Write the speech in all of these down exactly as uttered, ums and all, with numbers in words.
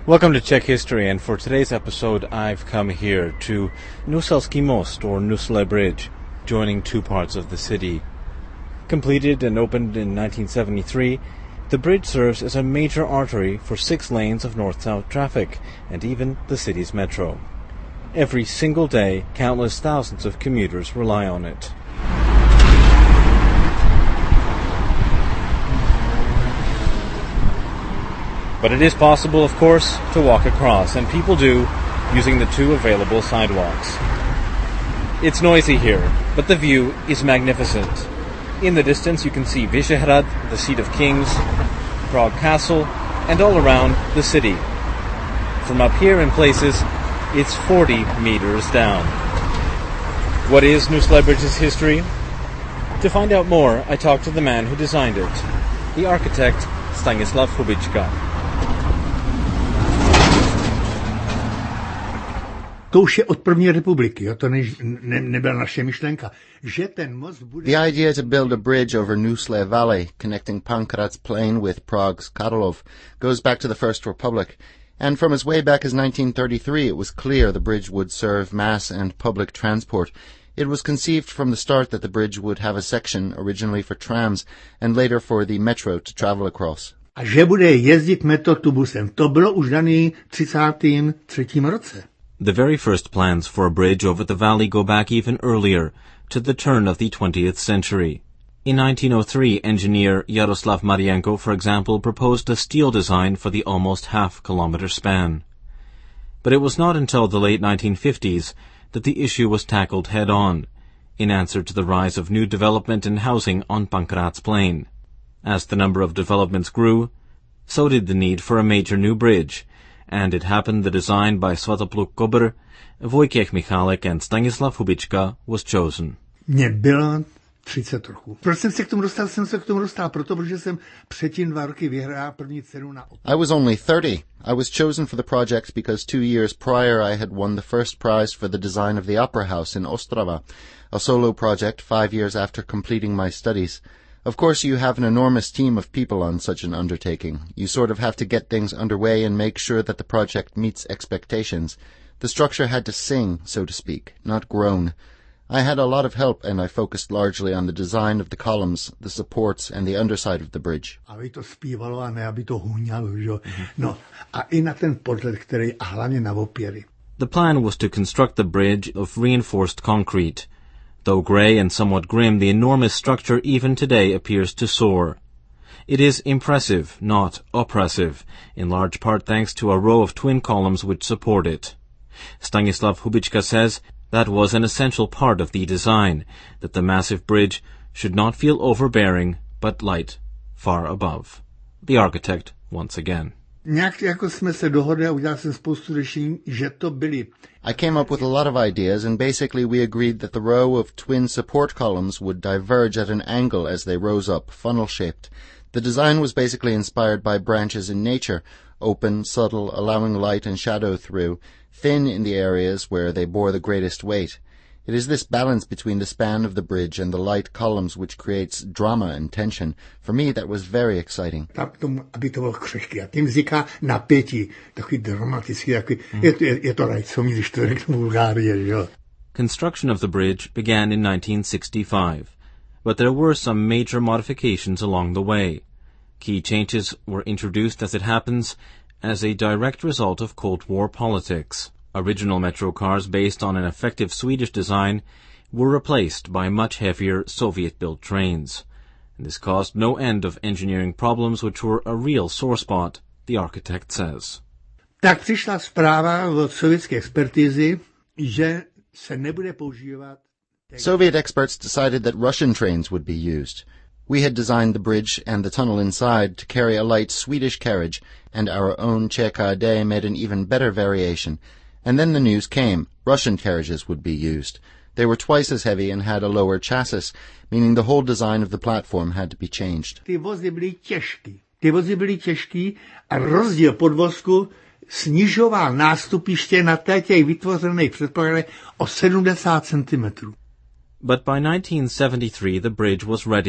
Welcome to Czech History, and for today's episode I've come here to Nuselský most, or Nusle Bridge, joining two parts of the city. Completed and opened in nineteen seventy-three, the bridge serves as a major artery for six lanes of north-south traffic, and even the city's metro. Every single day, countless thousands of commuters rely on it. But it is possible, of course, to walk across, and people do, using the two available sidewalks. It's noisy here, but the view is magnificent. In the distance you can see Vyšehrad, the seat of kings, Prague Castle, and all around the city. From up here in places, it's forty meters down. What is Nusle Bridge's history? To find out more, I talked to the man who designed it, the architect Stanislav Hubíčka. To už je od první republiky, jo, to ne, ne, nebyla naše myšlenka, že ten most bude... The idea to build a bridge over Nusle Valley, connecting Pankratz Plain with Prague's Karlov, goes back to the First Republic, and from as way back as nineteen thirty-three it was clear the bridge would serve mass and public transport. It was conceived from the start that the bridge would have a section originally for trams, and later for the metro to travel across. A že bude jezdit metrotubusem, to bylo už daný třicátém třetím roce. The very first plans for a bridge over the valley go back even earlier, to the turn of the twentieth century. In nineteen oh three, engineer Yaroslav Marienko, for example, proposed a steel design for the almost half-kilometer span. But it was not until the late nineteen fifties that the issue was tackled head-on, in answer to the rise of new development and housing on Pankratz Plain. As the number of developments grew, so did the need for a major new bridge, and it happened the design by Svatopluk Kobr, Wojciech Michalek and Stanislav Hubíčka was chosen. Mně bylo třicet roku. Proč jsem se k tomu dostal? Jsem se k tomu dostal proto, protože jsem předtím dva roky vyhrál první cenu na... I was only thirty. I was chosen for the project because two years prior I had won the first prize for the design of the Opera House in Ostrava, a solo project five years after completing my studies. Of course, you have an enormous team of people on such an undertaking. You sort of have to get things underway and make sure that the project meets expectations. The structure had to sing, so to speak, not groan. I had a lot of help, and I focused largely on the design of the columns, the supports, and the underside of the bridge. Aby to zpívalo a ne, aby to huňalo, že? No, a i na ten podlet, který, a hlavně na opěry. The plan was to construct the bridge of reinforced concrete. Though grey and somewhat grim, the enormous structure even today appears to soar. It is impressive, not oppressive, in large part thanks to a row of twin columns which support it. Stanislav Hubíčka says that was an essential part of the design, that the massive bridge should not feel overbearing, but light, far above. The architect once again. Nějak jako jsme se dohodli a udělal jsem spoustu řešení, že to byly. I came up with a lot of ideas, and basically we agreed that the row of twin support columns would diverge at an angle as they rose up, funnel-shaped. The design was basically inspired by branches in nature, open, subtle, allowing light and shadow through, thin in the areas where they bore the greatest weight. It is this balance between the span of the bridge and the light columns which creates drama and tension. For me, that was very exciting. Tak tomu, aby to bylo křehké. A tím vzniká napětí, takový dramatický, takový, mm. je, je, je to rajcový, když to řeknu vulgárně, jo. Construction of the bridge began in nineteen sixty-five, but there were some major modifications along the way. Key changes were introduced, as it happens, as a direct result of Cold War politics. Original metro cars based on an effective Swedish design were replaced by much heavier Soviet-built trains. And this caused no end of engineering problems which were a real sore spot, the architect says. Tak přišla zpráva od sovětské expertizy, že se nebude používat... Soviet experts decided that Russian trains would be used. We had designed the bridge and the tunnel inside to carry a light Swedish carriage, and our own C K D made an even better variation. And then the news came. Russian carriages would be used. They were twice as heavy and had a lower chassis, meaning the whole design of the platform had to be changed. Ty vozy byly těžký. Ty vozy byly těžký a rozdíl podvozku snižoval nástupiště na těch vytvořených předpokladech o sedmdesát centimetrů. But by nineteen seventy-three the bridge was ready,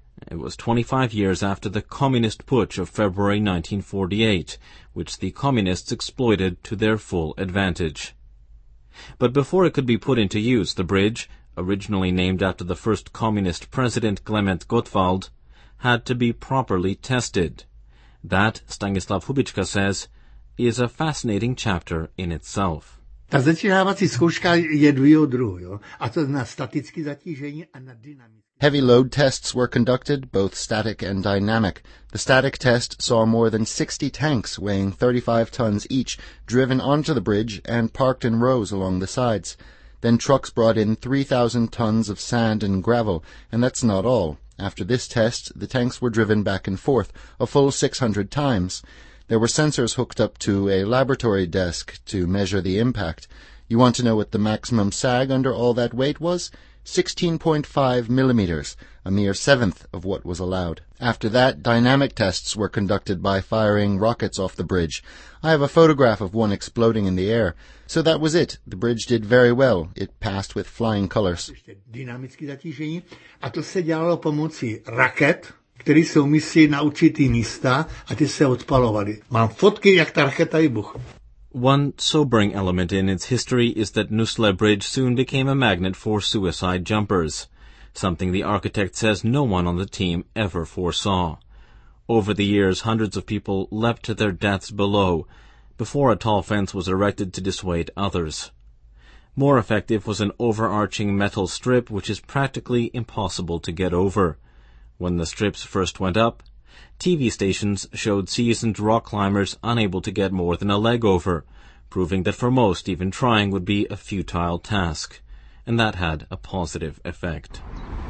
It was twenty-five years after the Communist Putsch of February nineteen forty-eight, which the Communists exploited to their full advantage. But before it could be put into use, the bridge, originally named after the first Communist president Klement Gottwald, had to be properly tested. That, Stanislav Hubitschka says, is a fascinating chapter in itself. Ta začínávací zkouška je dvojího druhu, jo? A to na statické zatížení a na dynamické. Heavy load tests were conducted, both static and dynamic. The static test saw more than sixty tanks weighing thirty-five tons each driven onto the bridge and parked in rows along the sides. Then trucks brought in three thousand tons of sand and gravel, and that's not all. After this test, the tanks were driven back and forth, a full six hundred times. There were sensors hooked up to a laboratory desk to measure the impact. You want to know what the maximum sag under all that weight was? sixteen point five millimeters, a mere seventh of what was allowed. After that, dynamic tests were conducted by firing rockets off the bridge. I have a photograph of one exploding in the air. So that was it. The bridge did very well. It passed with flying colors. Dynamické zatížení. A to se dělalo pomocí raket, které se umístí na určitý místa a ty se odpalovaly. Mám fotky, jak ta raketa vybuchla. One sobering element in its history is that Nusle Bridge soon became a magnet for suicide jumpers, something the architect says no one on the team ever foresaw. Over the years, hundreds of people leapt to their deaths below, before a tall fence was erected to dissuade others. More effective was an overarching metal strip which is practically impossible to get over. When the strips first went up, T V stations showed seasoned rock climbers unable to get more than a leg over, proving that for most even trying would be a futile task, and that had a positive effect.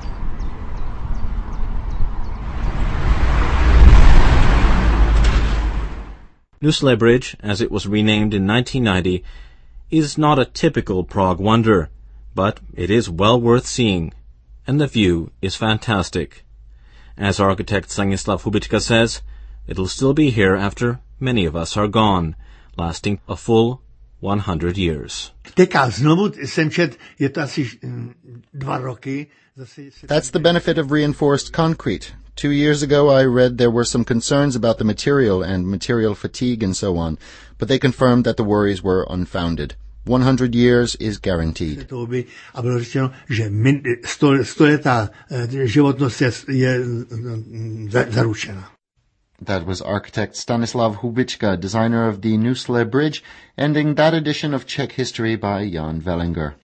Nusle Bridge, as it was renamed in nineteen ninety, is not a typical Prague wonder, but it is well worth seeing, and the view is fantastic. As architect Stanislav Hubitschka says, it'll still be here after many of us are gone, lasting a full one hundred years. Teďka znovu jsem čet, je to asi dva roky. That's the benefit of reinforced concrete. Two years ago I read there were some concerns about the material and material fatigue and so on, but they confirmed that the worries were unfounded. one hundred years is guaranteed. To by, a bylo řečeno, že min, sto, stoletá životnost je, je zaručena. That was architect Stanislav Hubitschka, designer of the Nusle Bridge, ending that edition of Czech History by Jan Vellinger.